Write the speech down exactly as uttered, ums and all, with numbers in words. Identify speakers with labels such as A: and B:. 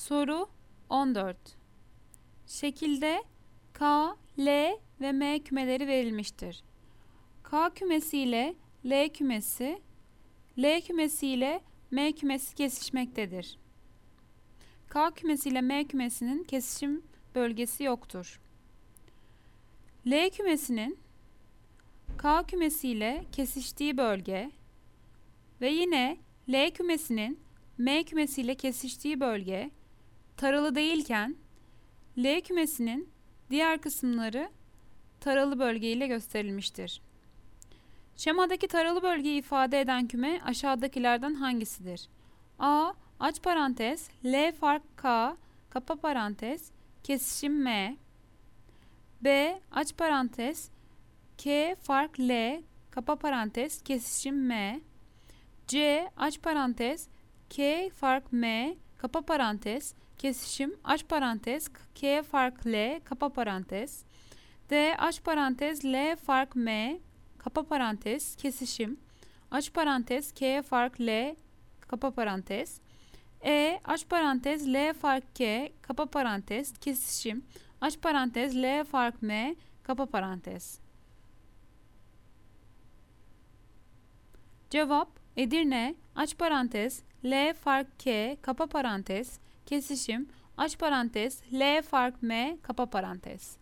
A: Soru on dört. Şekilde K, L ve M kümeleri verilmiştir. K kümesi ile L kümesi, L kümesi ile M kümesi kesişmektedir. K kümesi ile M kümesinin kesişim bölgesi yoktur. L kümesinin K kümesi ile kesiştiği bölge ve yine L kümesinin M kümesi ile kesiştiği bölge taralı değilken, L kümesinin diğer kısımları taralı bölge ile gösterilmiştir. Şemadaki taralı bölgeyi ifade eden küme aşağıdakilerden hangisidir? A. Aç parantez, L fark K, kapa parantez, kesişim M. B. Aç parantez, K fark L, kapa parantez, kesişim M. C. Aç parantez, K fark M, kapa parantez, kesişim, aç parantez, K fark L, kapa parantez. D. Aç parantez, L fark M, kapa parantez, kesişim, aç parantez, K fark L, kapa parantez. E. Aç parantez, L fark K, kapa parantez, kesişim, aç parantez, L fark M, kapa parantez. Cevap Edirne, aç parantez, L fark K, kapa parantez, kesişim, aç parantez, L fark M, kapa parantez.